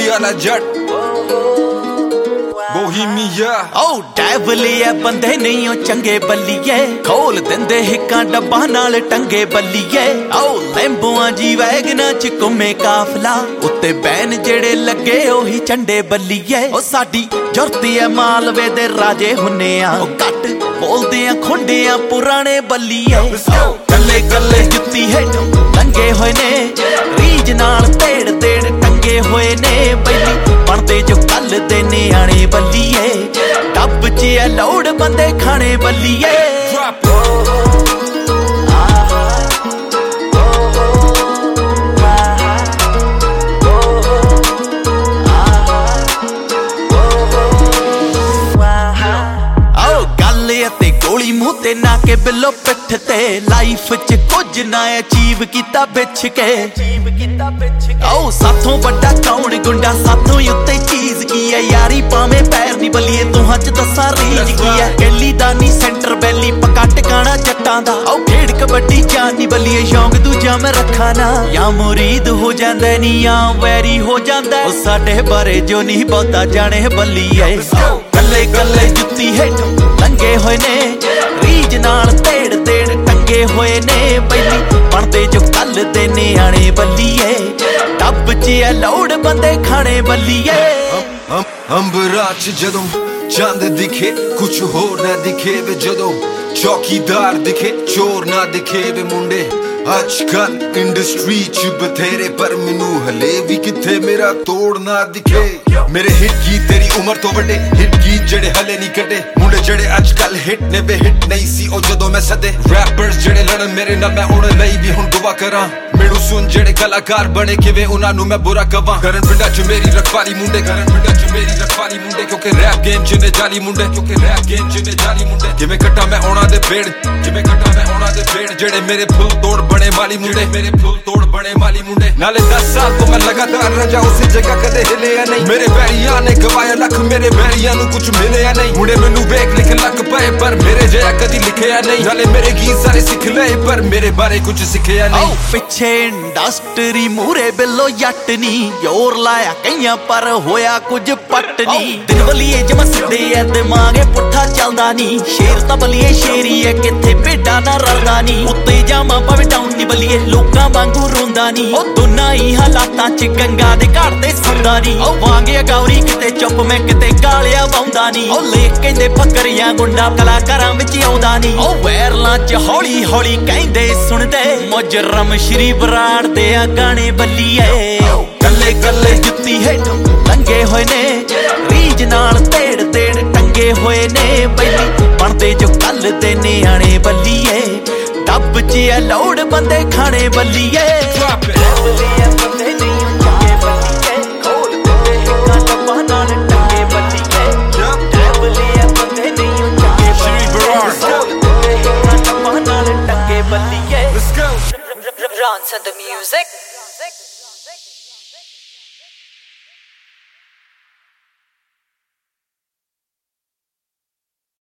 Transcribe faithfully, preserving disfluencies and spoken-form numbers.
ਦਿੱਲੀ ਵਾਲਾ ਜੱਟ ਬੋਹੀਮੀਆ ਓ ਡੈਵਲੀਏ ਬੰਦੇ ਨਹੀਂ ਓ ਚੰਗੇ ਬੱਲੀਏ ਖੋਲ ਦਿੰਦੇ ਹਿੱਕਾਂ ਡੱਬਾ ਨਾਲ ਟੰਗੇ ਬੱਲੀਏ ਓ ਲੈਂਬੂਆਂ ਜੀ ਵੈਗਨਾਂ ਚ ਘੁੰਮੇ ਕਾਫਲਾ ਉੱਤੇ ਬੈਨ ਜਿਹੜੇ ਲੱਗੇ ਉਹੀ ਝੰਡੇ ਬੱਲੀਏ ਓ ਸਾਡੀ ਜੁਰਤੀ ਐ ਮਾਲਵੇ ਦੇ ਰਾਜੇ ਹੁੰਨੇ ਆ ਓ ਘੱਟ ਬੋਲਦੇ ਆ ਖੁੰਡੇ ਆ ਪੁਰਾਣੇ ਬੱਲੀਏ ਕੱਲੇ ਕੱਲੇ ਜੁੱਤੀ ਹੇਠੋਂ ਲੰਗੇ ਹੋਏ ਨੇ ਰੀਜ ਨਾਲ ਤੇੜ ਤੇੜ ਟੰਗੇ ਹੋਏ ਨੇ ਬੈਲੀ ਬਣਦੇ ਜੋ ਕੱਲ ਦੇ ਨਿਆਣੇ ਬੱਲੀਏ ਟੱਬ ਚ ਐ ਲੋੜ ਬੰਦੇ ਖਾਣੇ ਬੱਲੀਏ ਤੇ ਗੋਲੀ ਮੂੰਹ ਤੇ ਨਾ ਕੇ ਬਿੱਲੋ ਪਿੱਠ ਤੇ ਲਾਈਫ ਚ ਕੁਝ ਨਾ ਅਚੀਵ ਕੀਤਾ ਵਿਛ ਕੇ ਓ ਸਾਥੋਂ ਵੱਡਾ ਕੌਣ ਗੁੰਡਾ ਸਾਥੋਂ ਉੱਤੇ ਚੀਜ਼ ਕੀ ਐ ਯਾਰੀ ਪਾਵੇਂ ਪੈਰ ਨਹੀਂ ਬੱਲੀਏ ਤੂੰ ਹੱਥ ਦੱਸਾਂ ਰੀਜ ਕੀ ਐ ਕੈਲੀ ਦਾ ਨੀ ਸੈਂਟਰ ਵੈਲੀ ਪੱਕਾ ਟਿਕਾਣਾ ਜੱਟਾਂ ਦਾ ਓ ਖੇਡ ਕਬੱਡੀ ਜਾਨ ਨਹੀਂ ਬੱਲੀਏ ਸ਼ੌਂਕ ਦੂਜਾ ਮੈਂ ਰੱਖਾਂ ਨਾ ਜਾਂ ਮੁਰੀਦ ਹੋ ਜਾਂਦਾ ਨੀ ਜਾਂ ਵੈਰੀ ਹੋ ਜਾਂਦਾ ਓ ਸਾਡੇ ਬਾਰੇ ਜੋ ਨਹੀਂ ਬਹੁਤਾ ਜਾਣੇ ਬੱਲੀਏ ਕੱਲੇ ਕੱਲੇ ਜੁੱਤੀ ਹੇਠੋਂ ਲੰਗੇ ਹੋਏ ਨੇ ਰੀਜ ਨਾਲ ਤੇੜ ਤੇੜ ਟੰਗੇ ਹੋਏ ਨੇ ਬੈਲੀ ਬਣਦੇ ਜੋ ਕੱਲ ਦੇ ਨਿਆਣੇ ਬੱਲੀਏ ਟੱਬ ਚ ਐ ਲੋੜ ਬੰਦੇ ਖਾਣੇ ਬੱਲੀਏ ਅੰਬਰਾਂ ਚ ਜਦੋਂ ਚੰਦ ਦਿਖੇ ਕੁਛ ਹੋਰ ਨਾ ਦਿਖੇ ਵੇ ਜਦੋਂ ਚੌਕੀਦਾਰ ਦਿਖੇ ਚੋਰ ਨਾ ਦਿਖੇ ਵੇ ਮੁੰਡੇ ਅੱਜ ਕੱਲ ਇੰਡਸਟਰੀ ਚ ਬਥੇਰੇ ਪਰ ਮੈਨੂੰ ਹਲੇ ਵੀ ਕਿੱਥੇ ਮੇਰਾ ਤੋੜ ਨਾ ਦਿਖੇ ਮੇਰੇ ਹਿੱਟ ਗੀਤ ਤੇਰੀ ਉਮਰ ਤੋਂ ਵੱਡੇ ਹਿੱਟ ਗੀਤ ਜਿਹੜੇ ਹਲੇ ਨਹੀਂ ਕੱਢੇ ਮੁੰਡੇ ਜਿਹੜੇ ਅੱਜ ਕੱਲ ਹਿੱਟ ਨੇ ਵੇ ਹਿੱਟ ਨਹੀਂ ਸੀ ਉਹ ਜਦੋਂ ਮੈਂ ਸਦੇ ਰੈਪਰਸ ਜਿਹੜੇ ਲੜਨ ਮੇਰੇ ਨਾਲ ਮੈਂ ਉਹਨਾਂ ਲਈ ਵੀ ਹੁਣ ਦੁਆ ਕਰਾਂ ਮੈਨੂੰ ਸੁਣ ਜਿਹੜੇ ਕਲਾਕਾਰ ਬਣੇ ਕਿਵੇਂ ਉਹਨਾਂ ਨੂੰ ਮੈਂ ਬੁਰਾ ਕਵਾਂ ਕਰਨ ਪਿੰਡਾਂ ਚ ਮੇਰੀ ਰਖਵਾਲੀ ਮੁੰਡੇ ਕਰਨ ਪਿੰਡਾਂ ਚ ਮੇਰੀ ਰਖਵਾਲੀ ਮੁੰਡੇ ਕਿਉਂਕਿ ਰੈਪ ਗੇਮ ਚ ਨੇ ਜਾਲੀ ਮੁੰਡੇ ਕਿਉਂਕਿ ਰੈਪ ਗੇਮ ਚ ਨੇ ਜਾਲੀ ਮੁੰਡੇ ਕਿਵੇਂ ਕੱਟਾਂ ਮੈਂ ਉਹਨਾਂ ਦੇ ਪੇੜ ਕਿਵੇਂ ਕੱਟਾਂ ਮੈਂ ਉਹਨਾਂ ਦੇ ਪੇੜ ਜਿਹੜੇ ਮੇਰੇ ਫੁੱਲ ਤੋੜ ਬਣੇ ਮਾਲੀ ਮੁੰਡੇ ਮੇਰੇ ਫੁੱਲ ਤੋੜ ਬਣੇ ਮਾਲੀ ਮੁੰਡੇ ਨਾਲੇ ਦਸ ਸਾਲ ਤੋਂ ਮੈਂ ਲਗਾਤਾਰ ਰਜਾ ਉਸੇ ਜਗ੍ਹਾ ਕਦੇ ਹਿਲਿਆ ਨਹੀਂ ਮੇਰੇ ਬੈਰੀਆਂ ਨੇ ਗਵਾਇਆ ਲੱਖ ਮੇਰੇ ਬੈਰੀਆਂ ਨੂੰ ਕੁਝ ਮਿਲਿਆ ਨਹੀਂ ਮੁੰਡੇ ਮੈਨੂੰ ਵੇਖ ਲਿਖ ਲੱਗ ਪਏ ਪਰ ਮੇਰੇ ਜਿਹਾ ਕਦੀ ਲਿਖਿਆ ਨਹੀਂ ਨਾਲੇ ਮੇਰੇ ਗੀਤ ਸਾਰੇ ਸਿੱਖ ਲਏ ਪਰ ਮੇਰੇ ਬਾਰੇ ਕੁਝ ਸਿੱਖਿਆ ਨਹੀਂ ਪਿੱਛੇ ਇੰਡਸਟਰੀ ਮੂਰੇ ਬਿੱਲੋ ਜੱਟ ਨੀ ਜ਼ੋਰ ਲਾਇਆ ਕਈਆਂ ਪਰ ਹੋਇਆ ਕੁਝ ਪੱਟ ਨੀ ਦਿਨ ਬੱਲੀਏ ਜਮਾ ਸਿੱਧੇ ਐ ਦਿਮਾਗੇ ਪੁੱਠਾ ਚੱਲਦਾ ਨੀ ਸ਼ੇਰ ਤਾਂ ਬੱਲੀਏ ਸ਼ੇਰੀ ਐ ਕਿੱਥੇ ਭੇਡਾਂ ਨਾ ਰਲਦਾ ਨੀ ਉੱਤੇ ਜਾਵਾਂ ਭਾਵੇਂ ਡਾਊਨ ਨੀ ਬੱਲੀਏ ਲੋਕਾਂ ਵਾਂਗੂ ਰੋਂਦਾ ਨੀ ਉਹ ਦੋਨਾਂ ਹੀ ਹਾਲਾਤਾਂ ਚ ਗੰਗਾ ਦੇ ਘਾਟ ਤੇ ਸੌਂਦਾ ਨੀ ਉਹ ਵਾਂਗੇ ਗੌਰੀ ਕਿਤੇ ਚੁੱਪ ਮੈਂ ਕਿਤੇ ਗਾਲਿਆ ਵਾਉਂਦਾ ਨੀ ਉਹ ਲੇਖ ਕਹਿੰਦੇ ਫਕਰੀਆਂ ਗੁੰਡਾ ਕਲਾਕਾਰਾਂ ਵਿੱਚ ਆਉਂਦਾ ਨੀ ਉਹ ਵੈਰਲਾਂ ਚ ਹੌਲੀ ਹੌਲੀ ਕਹਿੰਦੇ ਸੁਣਦੇ ਮੁਜਰਮ ਸ਼੍ਰੀ ਬਰਾੜ ਦੇ ਆ ਗਾਣੇ ਬੱਲੀਏ ਕੱਲੇ ਕੱਲੇ ਜੁੱਤੀ ਹੇਠੋਂ ਲੰਗੇ ਹੋਏ ਨੇ ਰੀਜ ਨਾਲ ਤੇੜ ਤੇੜ ਟੰਗੇ ਹੋਏ ਨੇ ਬੈਲੀ ਬਣਦੇ ਜੋ ਕੱਲ ਦੇ ਨਿਆਣੇ ਬੱਲੀਏ ਟੱਬ ਚ ਐ ਲੋੜ ਬੰਦੇ ਖਾਣੇ ਬੱਲੀਏ Let's go. Rance the music.